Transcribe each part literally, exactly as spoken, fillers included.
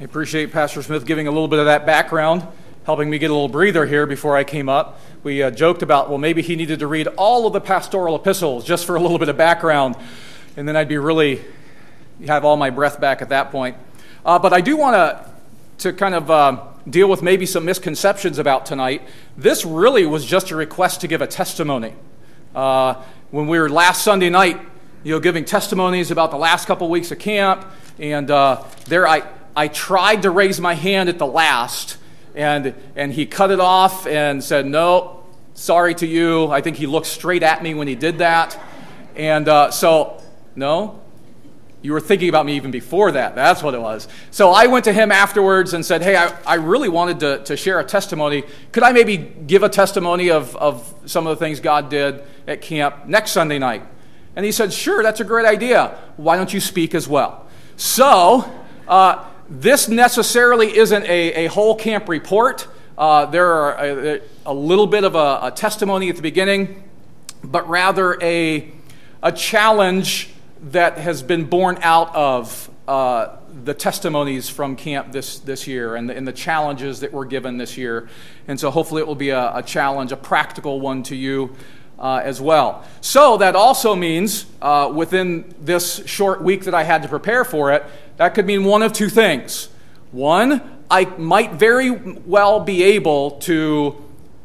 I appreciate Pastor Smith giving a little bit of that background, helping me get a little breather here before I came up. We uh, joked about, well, maybe he needed to read all of the pastoral epistles just for a little bit of background, and then I'd be really, have all my breath back at that point. Uh, but I do want to to kind of uh, deal with maybe some misconceptions about tonight. This really was just a request to give a testimony. Uh, when we were last Sunday night, you know, giving testimonies about the last couple weeks of camp, and uh, there I... I tried to raise my hand at the last, and and he cut it off and said, no, sorry to you. I think he looked straight at me when he did that. And uh, so, no, you were thinking about me even before that. That's what it was. So I went to him afterwards and said, hey, I, I really wanted to, to share a testimony. Could I maybe give a testimony of, of some of the things God did at camp next Sunday night? And he said, sure, that's a great idea. Why don't you speak as well? So, uh, this necessarily isn't a, a whole camp report. Uh, there are a, a little bit of a, a testimony at the beginning, but rather a, a challenge that has been born out of uh, the testimonies from camp this, this year and the, and the challenges that were given this year. And so hopefully it will be a, a challenge, a practical one to you uh, as well. So that also means uh, within this short week that I had to prepare for it, that could mean one of two things. One, I might very well be able to,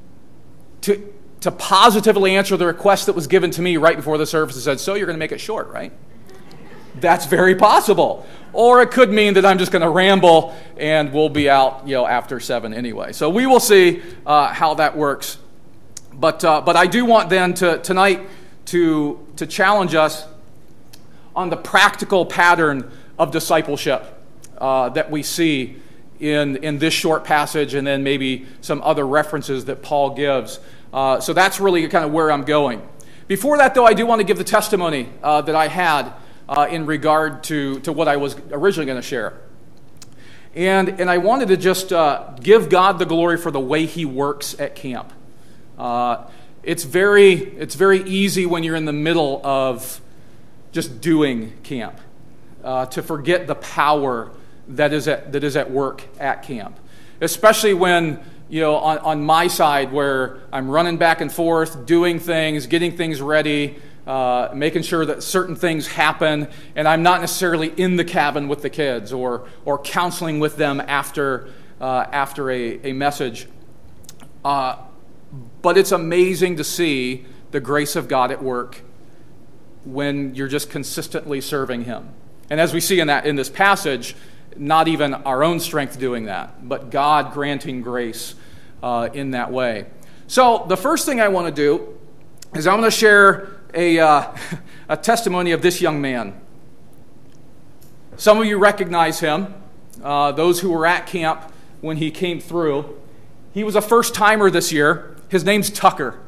to, to positively answer the request that was given to me right before the service and said, so you're going to make it short, right? That's very possible. Or it could mean that I'm just going to ramble and we'll be out, you know, after seven anyway. So we will see uh, how that works. But uh, but I do want then to tonight to to challenge us on the practical pattern of discipleship uh, that we see in, in this short passage and then maybe some other references that Paul gives. Uh, so that's really kind of where I'm going. Before that, though, I do want to give the testimony uh, that I had uh, in regard to, to what I was originally going to share. And, and I wanted to just uh, give God the glory for the way he works at camp. Uh, it's very, it's very easy when you're in the middle of just doing camp. Uh, to forget the power that is at that is at work at camp, especially when you know on, on my side where I'm running back and forth, doing things, getting things ready, uh, making sure that certain things happen, and I'm not necessarily in the cabin with the kids or or counseling with them after uh, after a a message. Uh, but it's amazing to see the grace of God at work when you're just consistently serving Him. And as we see in that in this passage, not even our own strength doing that, but God granting grace uh, in that way. So the first thing I want to do is I'm going to share a, uh, a testimony of this young man. Some of you recognize him, uh, those who were at camp when he came through. He was a first-timer this year. His name's Tucker.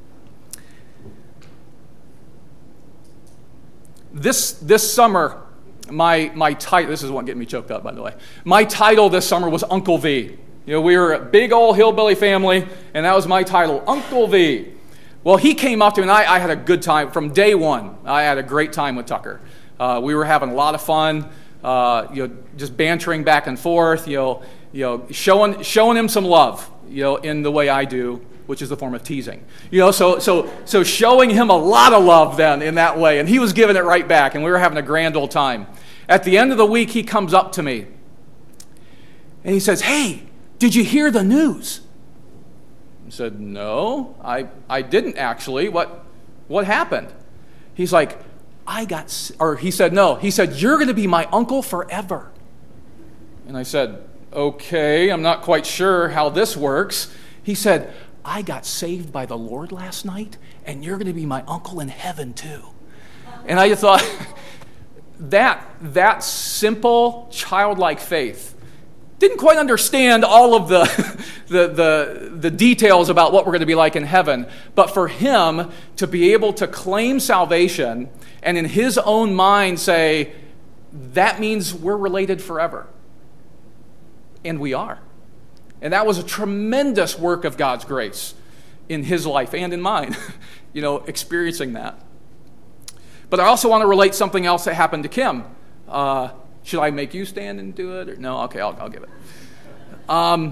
This, this summer... My my title, this is what getting me choked up, by the way. My title this summer was Uncle V. You know, we were a big old hillbilly family, and that was my title, Uncle V. Well, he came up to me, and I, I had a good time. From day one, I had a great time with Tucker. Uh, we were having a lot of fun, uh, you know, just bantering back and forth, you know, you know, showing showing him some love, you know, in the way I do, which is the form of teasing. You know, so so so showing him a lot of love then in that way, and he was giving it right back, and we were having a grand old time. At the end of the week, he comes up to me, and he says, hey, did you hear the news? I said, no, I, I didn't actually. What, what happened? He's like, I got, or he said, no, he said, you're going to be my uncle forever. And I said, okay, I'm not quite sure how this works. He said, I got saved by the Lord last night, and you're going to be my uncle in heaven too. And I just thought... That that simple, childlike faith didn't quite understand all of the, the, the, the details about what we're going to be like in heaven. But for him to be able to claim salvation and in his own mind say, that means we're related forever. And we are. And that was a tremendous work of God's grace in his life and in mine, you know, experiencing that. But I also want to relate something else that happened to Kim. Uh, Should I make you stand and do it? Or, no? Okay, I'll, I'll give it. Um,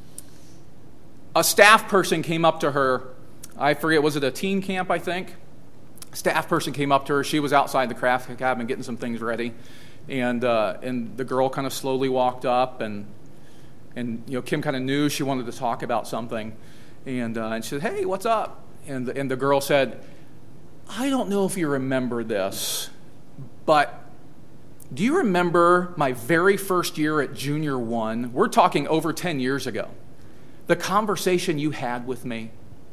a staff person came up to her. I forget, was it a teen camp, I think? Staff person came up to her. She was outside the craft cabin getting some things ready. And uh, and the girl kind of slowly walked up, and and you know Kim kind of knew she wanted to talk about something. And, uh, and she said, hey, what's up? And the, and the girl said, I don't know if you remember this, but do you remember my very first year at Junior One? We're talking over ten years ago. The conversation you had with me.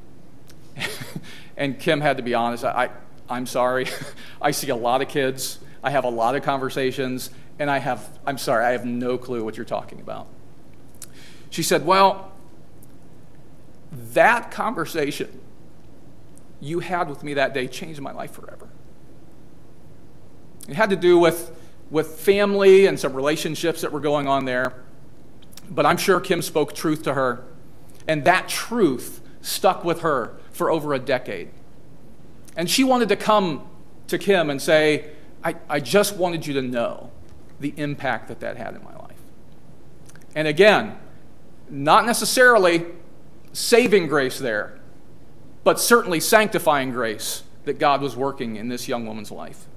And Kim had to be honest. I, I, I'm sorry. I see a lot of kids. I have a lot of conversations. And I have, I'm sorry, I have no clue what you're talking about. She said, well, that conversation you had with me that day changed my life forever. It had to do with, with family and some relationships that were going on there. But I'm sure Kim spoke truth to her. And that truth stuck with her for over a decade. And she wanted to come to Kim and say, I, I just wanted you to know the impact that that had in my life. And again, not necessarily saving grace there, but certainly sanctifying grace that God was working in this young woman's life.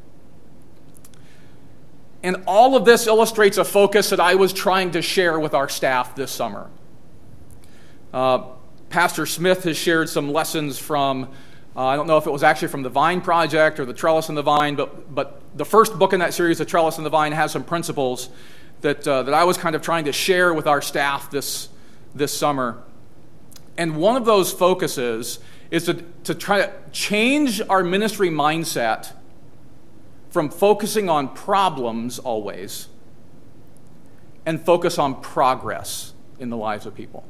And all of this illustrates a focus that I was trying to share with our staff this summer. Uh, Pastor Smith has shared some lessons from, uh, I don't know if it was actually from the Vine Project or the Trellis and the Vine, but but the first book in that series, The Trellis and the Vine, has some principles that uh, that I was kind of trying to share with our staff this this summer. And one of those focuses is to, to try to change our ministry mindset from focusing on problems always and focus on progress in the lives of people.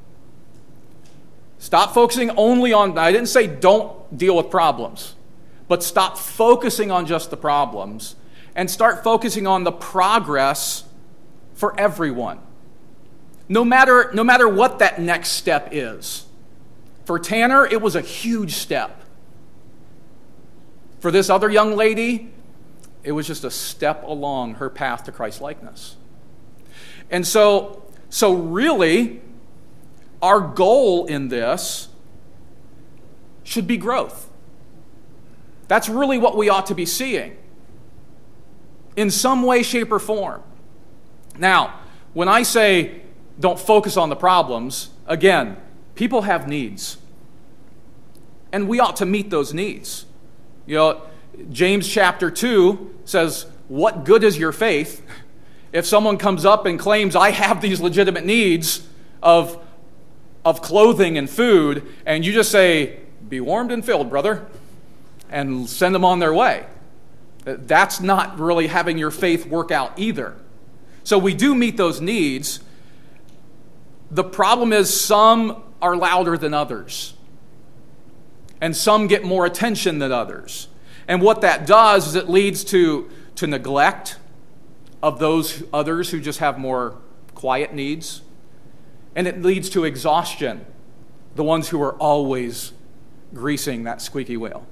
Stop focusing only on, I didn't say don't deal with problems, but stop focusing on just the problems and start focusing on the progress for everyone. No matter, no matter what that next step is. For Tanner, it was a huge step. For this other young lady, it was just a step along her path to Christ-likeness. And so, so really, our goal in this should be growth. That's really what we ought to be seeing in some way, shape, or form. Now, when I say don't focus on the problems, again, people have needs. And we ought to meet those needs. You know, James chapter two says, what good is your faith if someone comes up and claims, I have these legitimate needs of, of clothing and food, and you just say, be warmed and filled, brother, and send them on their way. That's not really having your faith work out either. So we do meet those needs. The problem is some are louder than others. And some get more attention than others. And what that does is it leads to, to neglect of those others who just have more quiet needs. And it leads to exhaustion, the ones who are always greasing that squeaky wheel.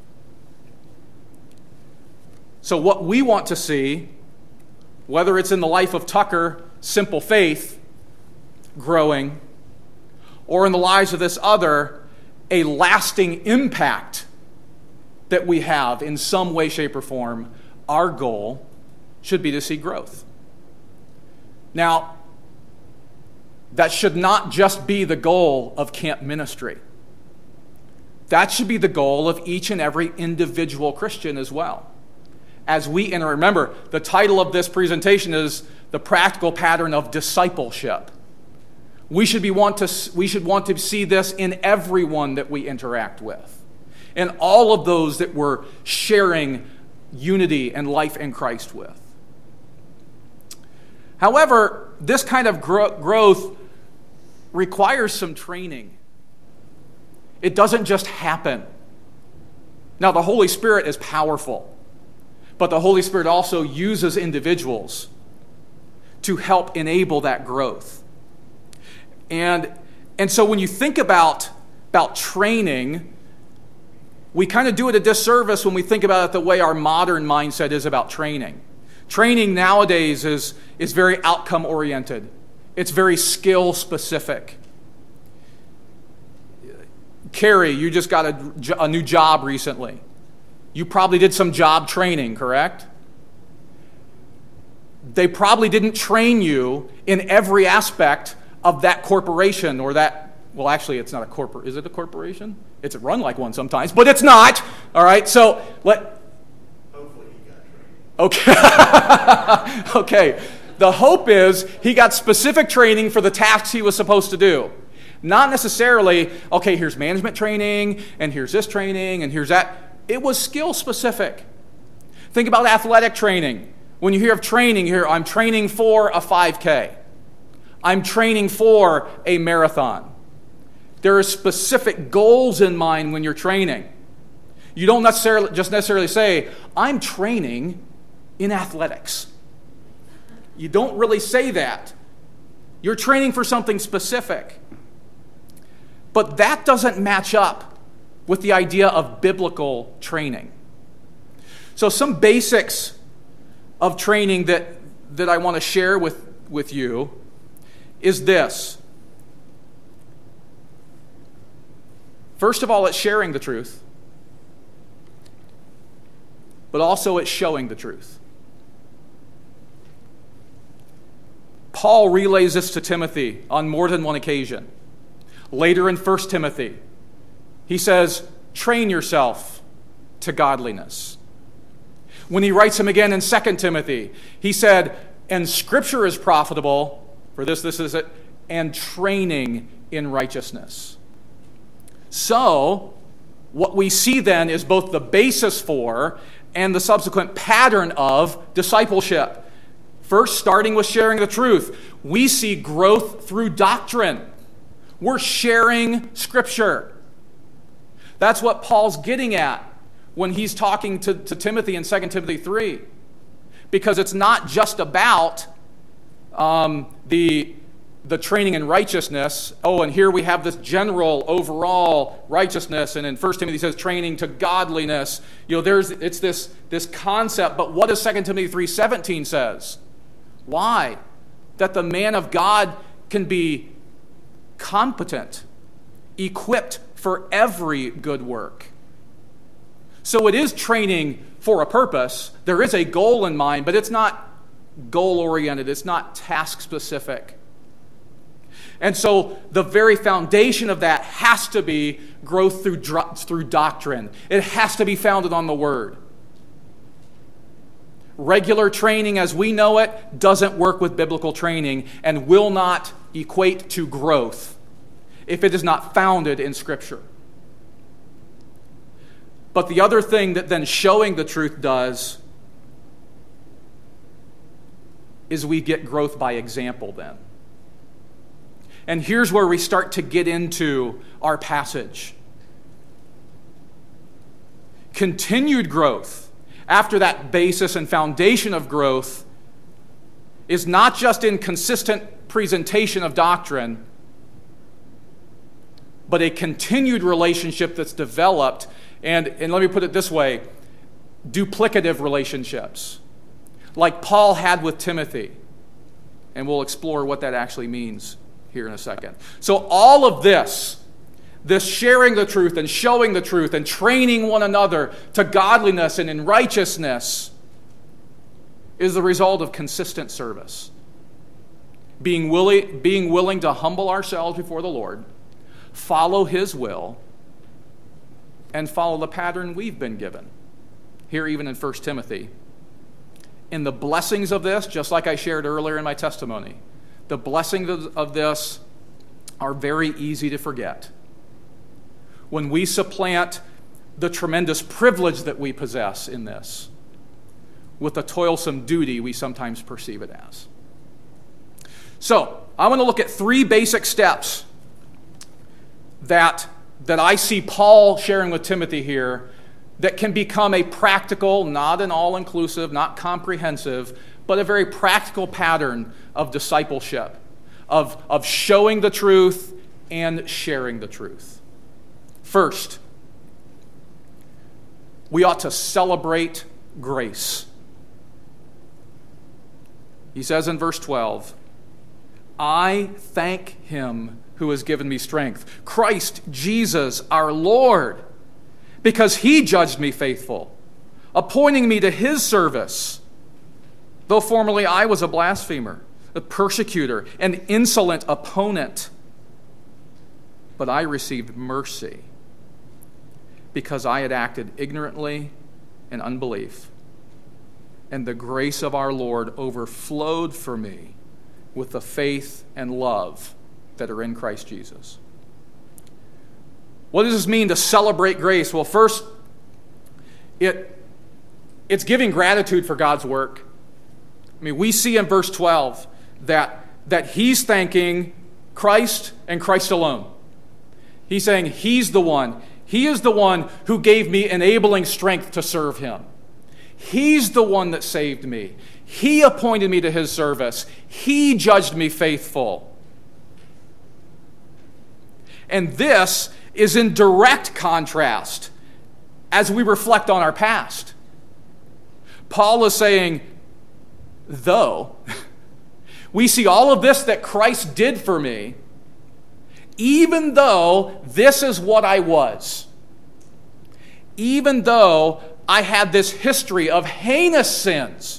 So what we want to see, whether it's in the life of Tucker, simple faith, growing, or in the lives of this other, a lasting impact that we have in some way, shape, or form, our goal should be to see growth. Now, that should not just be the goal of camp ministry. That should be the goal of each and every individual Christian as well. As we enter, remember, the title of this presentation is The Practical Pattern of Discipleship. We should be want to we should want to see this in everyone that we interact with, and all of those that we're sharing unity and life in Christ with. However, this kind of gro- growth requires some training. It doesn't just happen. Now, the Holy Spirit is powerful, but the Holy Spirit also uses individuals to help enable that growth. And, and so when you think about, about training, we kind of do it a disservice when we think about it the way our modern mindset is about training. Training nowadays is, is very outcome-oriented. It's very skill-specific. Carrie, you just got a, a new job recently. You probably did some job training, correct? They probably didn't train you in every aspect of that corporation or that, well, actually, it's not a corporate. Is it a corporation? It's run like one sometimes, but it's not. All right, so let. Hopefully he got trained. Okay. Okay. The hope is he got specific training for the tasks he was supposed to do. Not necessarily, okay, here's management training, and here's this training, and here's that. It was skill specific. Think about athletic training. When you hear of training, you hear, I'm training for a five K. I'm training for a marathon. There are specific goals in mind when you're training. You don't necessarily just necessarily say, I'm training in athletics. You don't really say that. You're training for something specific. But that doesn't match up with the idea of biblical training. So some basics of training that, that I want to share with, with you is this. First of all, it's sharing the truth. But also it's showing the truth. Paul relays this to Timothy on more than one occasion. Later in First Timothy, he says, train yourself to godliness. When he writes him again in Second Timothy, he said, and Scripture is profitable, for this, this is it, and training in righteousness. So, what we see then is both the basis for and the subsequent pattern of discipleship. First, starting with sharing the truth, we see growth through doctrine. We're sharing Scripture. That's what Paul's getting at when he's talking to, to Timothy in Second Timothy three. Because it's not just about um, the, the training in righteousness. Oh, and here we have this general overall righteousness. And in First Timothy it says training to godliness. You know, there's it's this, this concept. But what does Second Timothy three seventeen says? Why? That the man of God can be competent, equipped for every good work. So it is training for a purpose. There is a goal in mind, but it's not goal-oriented. It's not task-specific. And so the very foundation of that has to be growth through, through doctrine. It has to be founded on the Word. Regular training as we know it doesn't work with biblical training and will not equate to growth if it is not founded in Scripture. But the other thing that then showing the truth does is we get growth by example then. And here's where we start to get into our passage. Continued growth after that basis and foundation of growth is not just in consistent presentation of doctrine, but a continued relationship that's developed, and, and let me put it this way, duplicative relationships, like Paul had with Timothy. And we'll explore what that actually means here in a second. So all of this, this sharing the truth and showing the truth and training one another to godliness and in righteousness is the result of consistent service. Being willing, being willing to humble ourselves before the Lord, follow His will, and follow the pattern we've been given. Here even in First Timothy. And the blessings of this, just like I shared earlier in my testimony, the blessings of, of this are very easy to forget. When we supplant the tremendous privilege that we possess in this with the toilsome duty we sometimes perceive it as. So, I want to look at three basic steps that, that I see Paul sharing with Timothy here that can become a practical, not an all-inclusive, not comprehensive, but a very practical pattern of discipleship, of, of showing the truth and sharing the truth. First, we ought to celebrate grace. He says in verse twelve, I thank him who has given me strength, Christ Jesus our Lord, because he judged me faithful, appointing me to his service. Though formerly I was a blasphemer, a persecutor, an insolent opponent, but I received mercy because I had acted ignorantly in unbelief. And the grace of our Lord overflowed for me with the faith and love that are in Christ Jesus. What does this mean to celebrate grace? Well, first, it, it's giving gratitude for God's work. I mean, we see in verse twelve that, that he's thanking Christ and Christ alone. He's saying he's the one. He is the one who gave me enabling strength to serve him. He's the one that saved me. He appointed me to his service. He judged me faithful. And this is in direct contrast as we reflect on our past. Paul is saying, though we see all of this that Christ did for me, even though this is what I was, even though I had this history of heinous sins,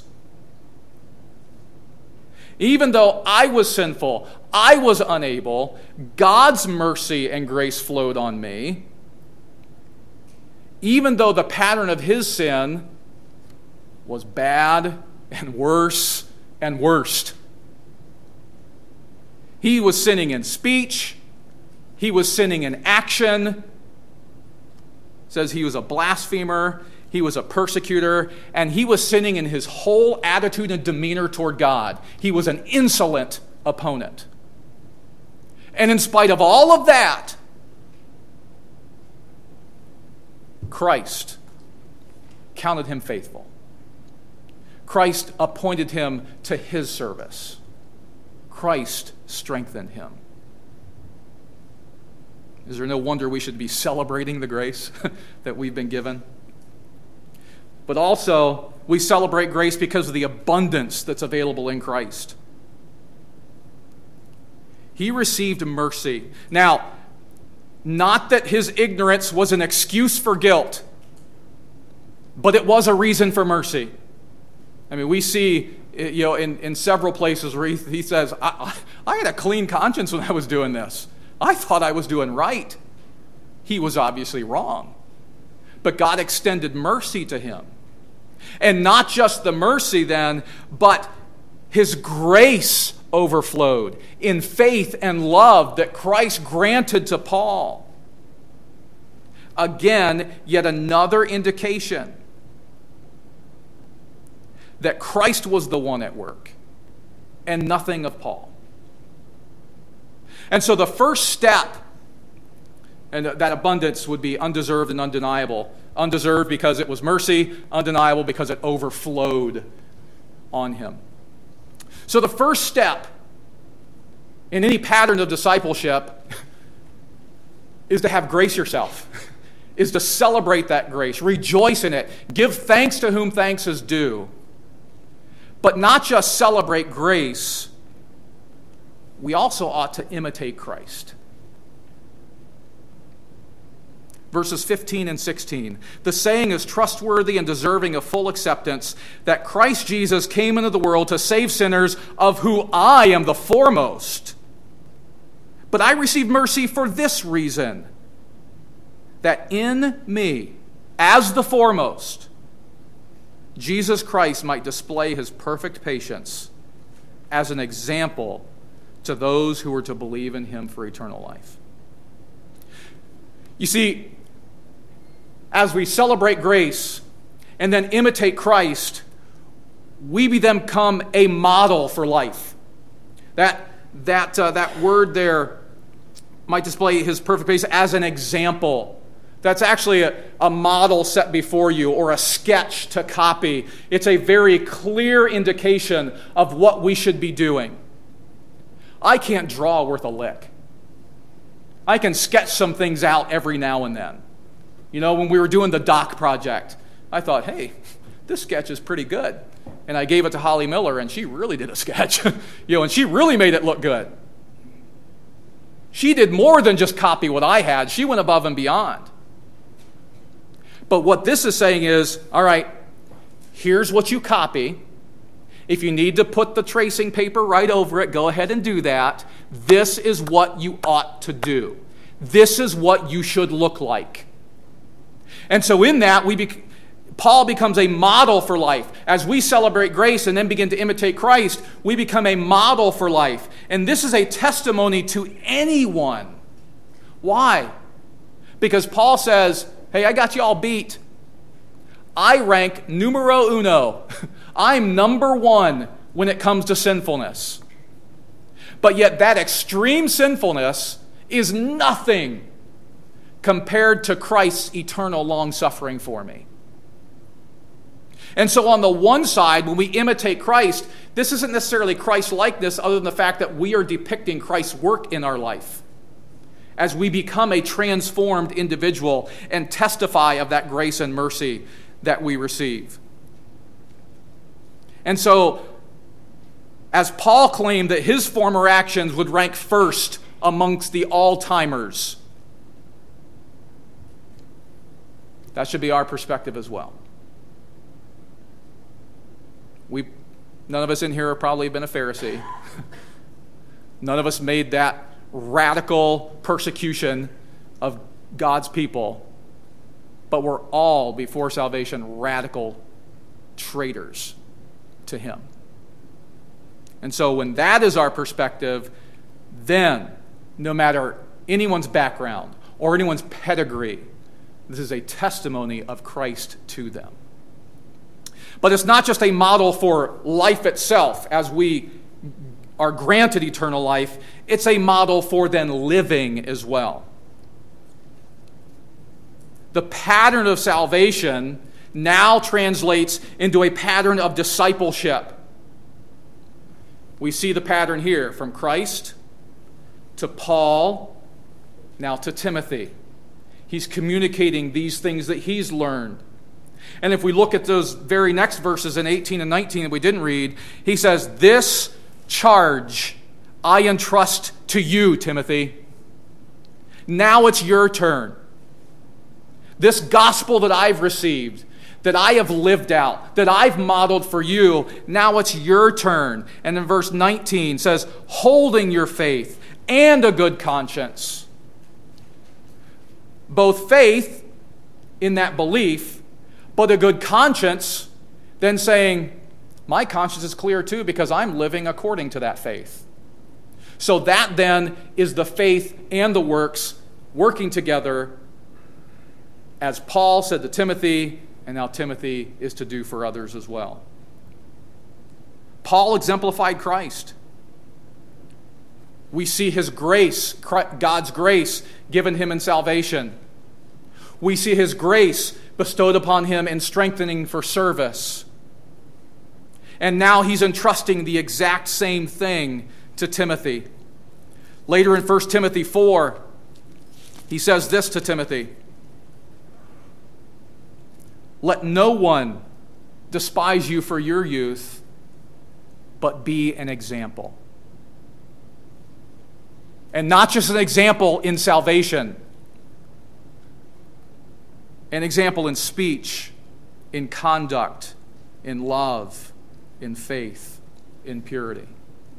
even though I was sinful, I was unable, God's mercy and grace flowed on me. Even though the pattern of his sin was bad and worse and worst. He was sinning in speech. He was sinning in action. It says he was a blasphemer. He was a persecutor, and he was sinning in his whole attitude and demeanor toward God. He was an insolent opponent. And in spite of all of that, Christ counted him faithful. Christ appointed him to his service. Christ strengthened him. Is there no wonder we should be celebrating the grace that we've been given? But also, we celebrate grace because of the abundance that's available in Christ. He received mercy. Now, not that his ignorance was an excuse for guilt, but it was a reason for mercy. I mean, we see, you know, in, in several places where he, he says, I, I had a clean conscience when I was doing this. I thought I was doing right. He was obviously wrong. But God extended mercy to him. And not just the mercy then, but his grace overflowed in faith and love that Christ granted to Paul. Again, yet another indication that Christ was the one at work and nothing of Paul. And so the first step, and that abundance would be undeserved and undeniable. Undeserved because it was mercy, undeniable because it overflowed on him. So the first step in any pattern of discipleship is to have grace yourself, is to celebrate that grace, rejoice in it, give thanks to whom thanks is due. But not just celebrate grace, we also ought to imitate Christ. Verses fifteen and sixteen. The saying is trustworthy and deserving of full acceptance that Christ Jesus came into the world to save sinners, of who I am the foremost. But I received mercy for this reason, that in me, as the foremost, Jesus Christ might display his perfect patience as an example to those who were to believe in him for eternal life. You see, as we celebrate grace and then imitate Christ, we become a model for life. That, that, uh, that word there might display his perfect patience as an example. That's actually a, a model set before you or a sketch to copy. It's a very clear indication of what we should be doing. I can't draw worth a lick. I can sketch some things out every now and then. You know, when we were doing the dock project, I thought, hey, this sketch is pretty good. and I gave it to Holly Miller, and she really did a sketch, you know, and she really made it look good. She did more than just copy what I had. She went above and beyond. But what this is saying is, all right, here's what you copy. If you need to put the tracing paper right over it, go ahead and do that. This is what you ought to do. This is what you should look like. And so in that, we be, Paul becomes a model for life. As we celebrate grace and then begin to imitate Christ, we become a model for life. And this is a testimony to anyone. Why? Because Paul says, hey, I got you all beat. I rank numero uno. I'm number one when it comes to sinfulness. But yet that extreme sinfulness is nothing compared to Christ's eternal long-suffering for me. And so on the one side, when we imitate Christ, this isn't necessarily Christ-likeness other than the fact that we are depicting Christ's work in our life as we become a transformed individual and testify of that grace and mercy that we receive. And so, as Paul claimed that his former actions would rank first amongst the all-timers, that should be our perspective as well. We, none of us in here have probably been a Pharisee. None of us made that radical persecution of God's people. But we're all, before salvation, radical traitors to him. And so when that is our perspective, then no matter anyone's background or anyone's pedigree, this is a testimony of Christ to them. But it's not just a model for life itself as we are granted eternal life. It's a model for then living as well. The pattern of salvation now translates into a pattern of discipleship. We see the pattern here from Christ to Paul, now to Timothy. He's communicating these things that he's learned. And if we look at those very next verses in eighteen and nineteen that we didn't read, he says, "This charge I entrust to you, Timothy. Now it's your turn. This gospel that I've received, that I have lived out, that I've modeled for you, now it's your turn." And in verse nineteen says, "Holding your faith and a good conscience." Both faith in that belief, but a good conscience, then saying, my conscience is clear too because I'm living according to that faith. So that then is the faith and the works working together, as Paul said to Timothy, and now Timothy is to do for others as well. Paul exemplified Christ. We see his grace, God's grace, given him in salvation. We see his grace bestowed upon him in strengthening for service. And now he's entrusting the exact same thing to Timothy. Later in First Timothy four, he says this to Timothy: "Let no one despise you for your youth, but be an example." And not just an example in salvation, an example in speech, in conduct, in love, in faith, in purity.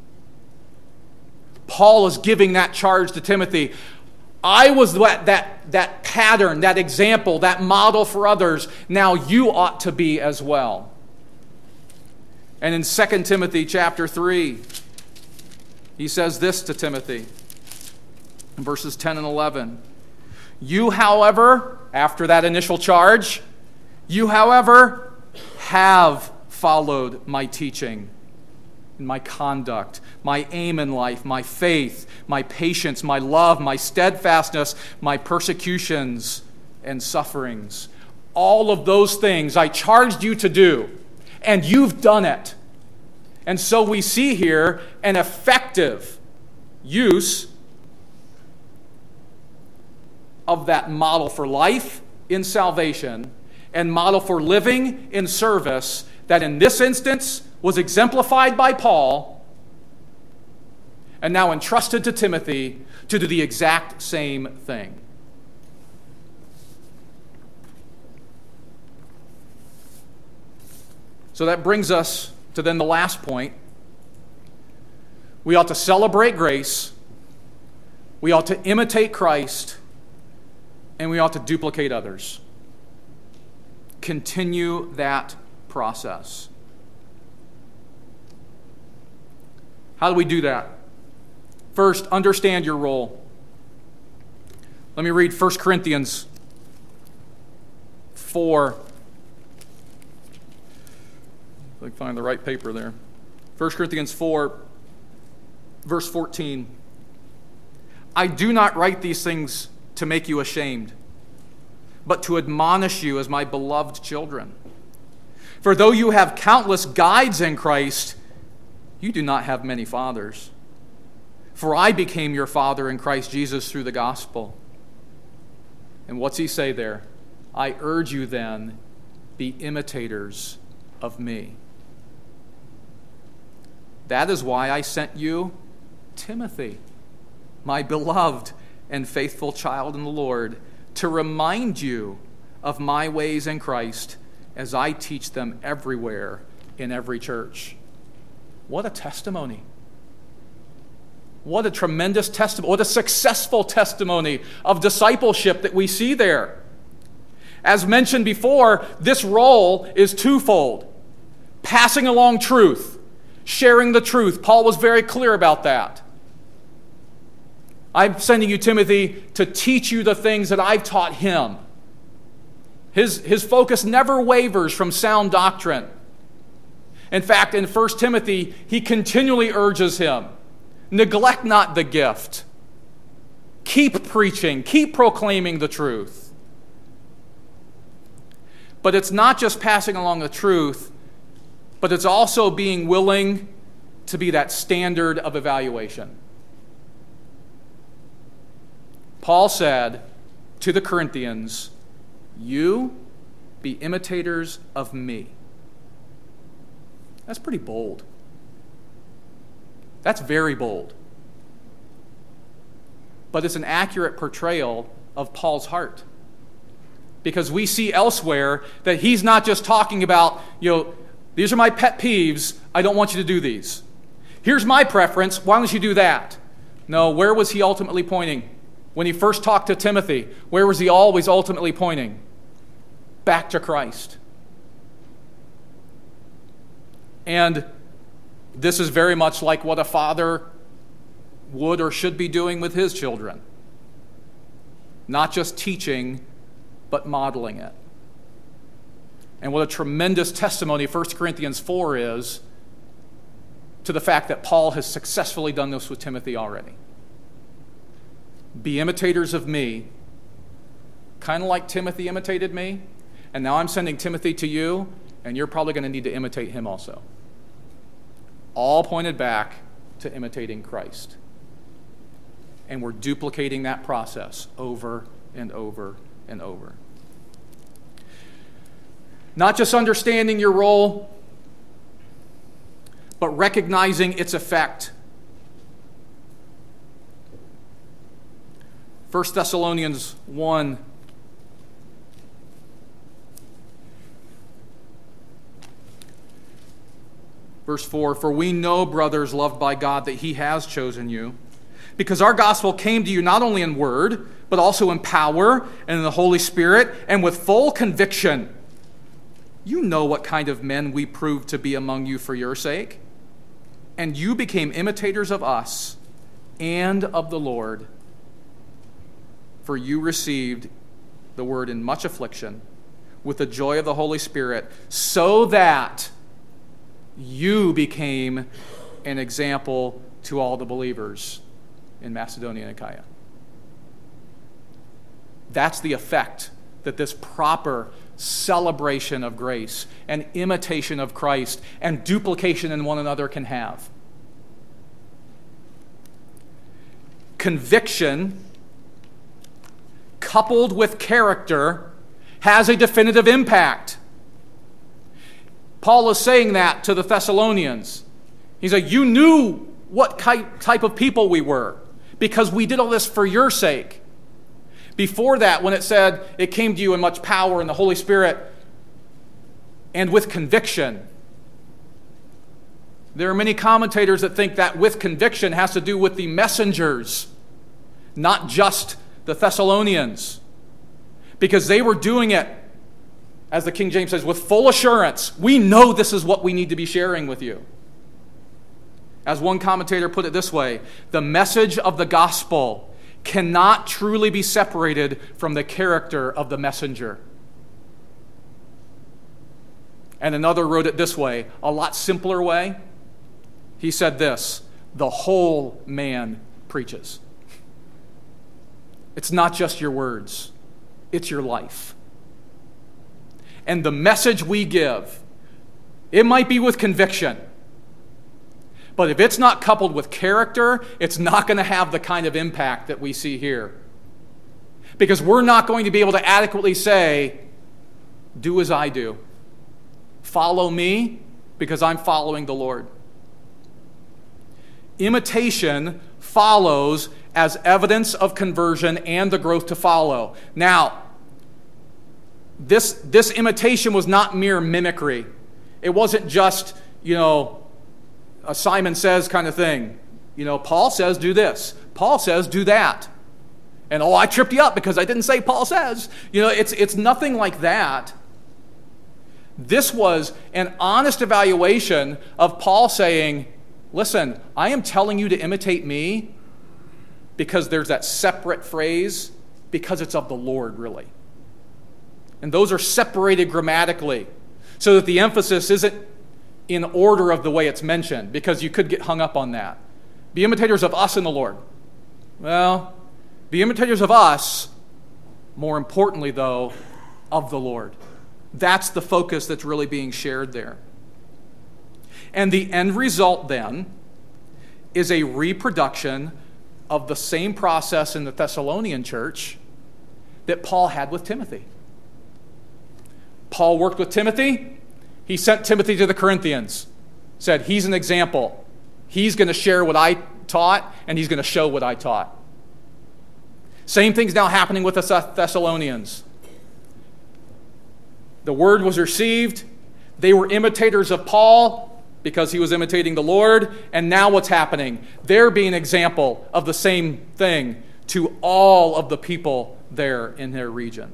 Paul is giving that charge to Timothy. I was that, that, that pattern, that example, that model for others. Now you ought to be as well. And in Second Timothy chapter three, he says this to Timothy in verses ten and eleven. "You, however," after that initial charge, "you, however, have followed my teaching, my conduct, my aim in life, my faith, my patience, my love, my steadfastness, my persecutions and sufferings. All of those things I charged you to do, and you've done it." And so we see here an effective use of that model for life in salvation and model for living in service that in this instance was exemplified by Paul and now entrusted to Timothy to do the exact same thing. So that brings us to then the last point. We ought to celebrate grace, we ought to imitate Christ, and we ought to duplicate others. Continue that process. How do we do that? First, understand your role. Let me read First Corinthians four. If I can find the right paper there. First Corinthians four, verse fourteen. I do not write these things to make you ashamed, but to admonish you as my beloved children. For though you have countless guides in Christ, you do not have many fathers. For I became your father in Christ Jesus through the gospel. And what's he say there? I urge you then, be imitators of me. That is why I sent you Timothy, my beloved and faithful child in the Lord, to remind you of my ways in Christ as I teach them everywhere in every church. What a testimony. What a tremendous testimony. What a successful testimony of discipleship that we see there. As mentioned before, this role is twofold. Passing along truth, sharing the truth. Paul was very clear about that. I'm sending you, Timothy, to teach you the things that I've taught him. His, his focus never wavers from sound doctrine. In fact, in First Timothy, he continually urges him, neglect not the gift. Keep preaching, keep proclaiming the truth. But it's not just passing along the truth, but it's also being willing to be that standard of evaluation. Paul said to the Corinthians, you be imitators of me. That's pretty bold. That's very bold. But it's an accurate portrayal of Paul's heart. Because we see elsewhere that he's not just talking about, you know, these are my pet peeves, I don't want you to do these. Here's my preference, why don't you do that? No, where was he ultimately pointing? When he first talked to Timothy, where was he always ultimately pointing? Back to Christ. And this is very much like what a father would or should be doing with his children. Not just teaching, but modeling it. And what a tremendous testimony First Corinthians four is to the fact that Paul has successfully done this with Timothy already. Be imitators of me, kind of like Timothy imitated me, and now I'm sending Timothy to you, and you're probably going to need to imitate him also. All pointed back to imitating Christ. And we're duplicating that process over and over and over. Not just understanding your role, but recognizing its effect. First Thessalonians one. Verse four, for we know, brothers loved by God, that he has chosen you, because our gospel came to you not only in word, but also in power and in the Holy Spirit and with full conviction. You know what kind of men we proved to be among you for your sake. And you became imitators of us and of the Lord. For you received the word in much affliction with the joy of the Holy Spirit, so that you became an example to all the believers in Macedonia and Achaia. That's the effect that this proper celebration of grace and imitation of Christ and duplication in one another can have. Conviction coupled with character has a definitive impact. Paul is saying that to the Thessalonians. He's like, you knew what type of people we were because we did all this for your sake. Before that, when it said it came to you in much power in the Holy Spirit and with conviction, there are many commentators that think that with conviction has to do with the messengers, not just the Thessalonians, because they were doing it, as the King James says, with full assurance. We know this is what we need to be sharing with you. As one commentator put it this way, the message of the gospel cannot truly be separated from the character of the messenger. And another wrote it this way, a lot simpler way. He said this, the whole man preaches. It's not just your words, it's your life. And the message we give, it might be with conviction, but if it's not coupled with character, it's not going to have the kind of impact that we see here. Because we're not going to be able to adequately say, do as I do. Follow me because I'm following the Lord. Imitation follows as evidence of conversion and the growth to follow. Now, this, this imitation was not mere mimicry. It wasn't just, you know, a Simon Says kind of thing. You know, Paul says do this. Paul says do that. And oh, I tripped you up because I didn't say Paul says. You know, it's it's nothing like that. This was an honest evaluation of Paul saying, listen, I am telling you to imitate me because there's that separate phrase, because it's of the Lord, really. And those are separated grammatically so that the emphasis isn't in order of the way it's mentioned, because you could get hung up on that. Be imitators of us in the Lord. Well, be imitators of us, more importantly, though, of the Lord. That's the focus that's really being shared there. And the end result, then, is a reproduction of the same process in the Thessalonian church that Paul had with Timothy. Paul worked with Timothy. He sent Timothy to the Corinthians, said, he's an example. He's going to share what I taught, and he's going to show what I taught. Same thing's now happening with the Thessalonians. The word was received. They were imitators of Paul because he was imitating the Lord. And now what's happening? They're being an example of the same thing to all of the people there in their region.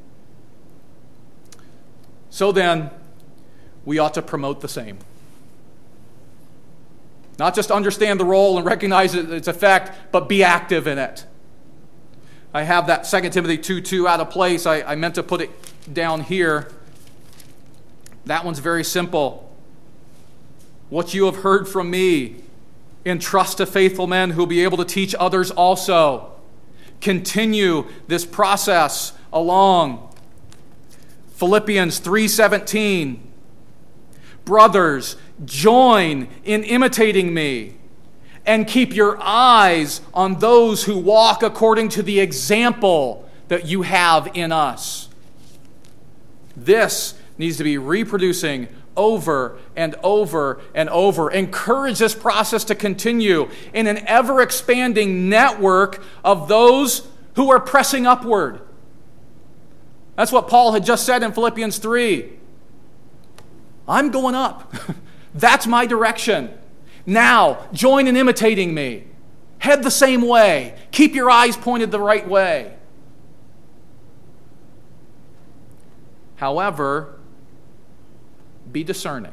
So then, we ought to promote the same. Not just understand the role and recognize its effect, but be active in it. I have that Second Timothy two two out of place. I, I meant to put it down here. That one's very simple. What you have heard from me, entrust to faithful men who will be able to teach others also. Continue this process along. Philippians three seventeen. Brothers, join in imitating me and keep your eyes on those who walk according to the example that you have in us. This needs to be reproducing over and over and over. Encourage this process to continue in an ever-expanding network of those who are pressing upward. That's what Paul had just said in Philippians three. I'm going up. That's my direction. Now, join in imitating me. Head the same way. Keep your eyes pointed the right way. However, be discerning.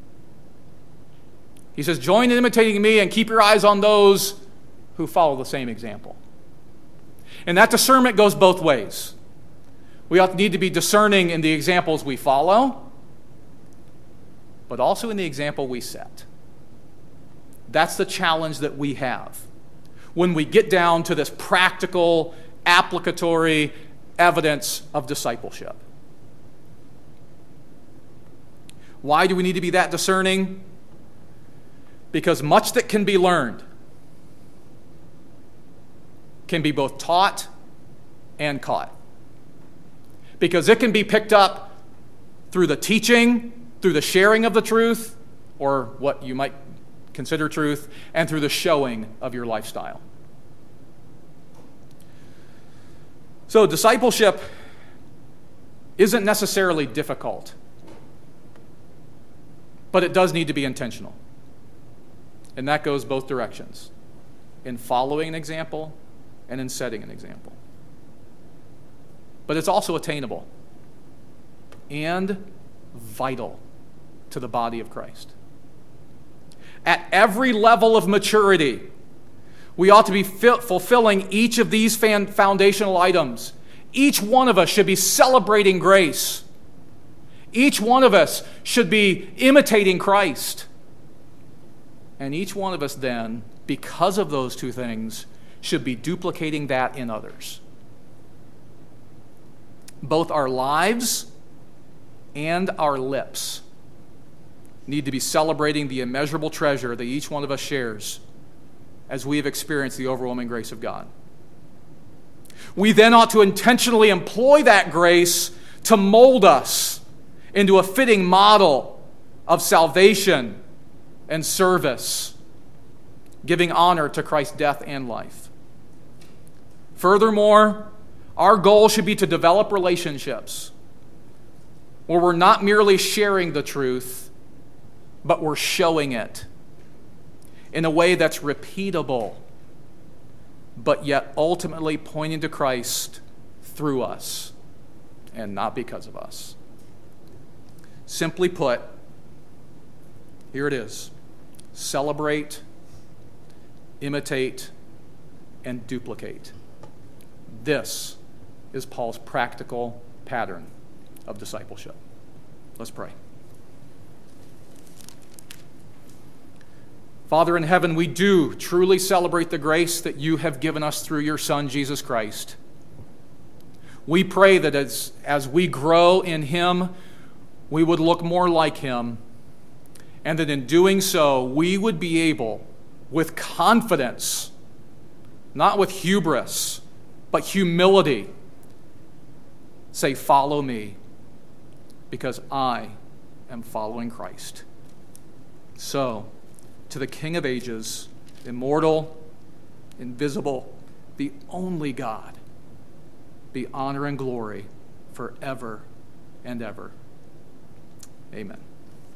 He says, join in imitating me and keep your eyes on those who follow the same example. And that discernment goes both ways. We ought to need to be discerning in the examples we follow, but also in the example we set. That's the challenge that we have when we get down to this practical, applicatory evidence of discipleship. Why do we need to be that discerning? Because much that can be learned can be both taught and caught. Because it can be picked up through the teaching through the sharing of the truth, or what you might consider truth, and through the showing of your lifestyle. So discipleship isn't necessarily difficult, but it does need to be intentional. And that goes both directions, in following an example and in setting an example. But it's also attainable and vital to the body of Christ. At every level of maturity, we ought to be fulfilling each of these foundational items. Each one of us should be celebrating grace. Each one of us should be imitating Christ. And each one of us then, because of those two things, should be duplicating that in others. Both our lives and our lips need to be celebrating the immeasurable treasure that each one of us shares as we have experienced the overwhelming grace of God. We then ought to intentionally employ that grace to mold us into a fitting model of salvation and service, giving honor to Christ's death and life. Furthermore, our goal should be to develop relationships where we're not merely sharing the truth, but we're showing it in a way that's repeatable, but yet ultimately pointing to Christ through us and not because of us. Simply put, here it is: celebrate, imitate, and duplicate. This is Paul's practical pattern of discipleship. Let's pray. Father in heaven, we do truly celebrate the grace that you have given us through your Son, Jesus Christ. We pray that as, as we grow in him, we would look more like him, and that in doing so, we would be able, with confidence, not with hubris, but humility, say, "Follow me, because I am following Christ." So, to the King of ages, immortal, invisible, the only God, be honor and glory forever and ever. Amen.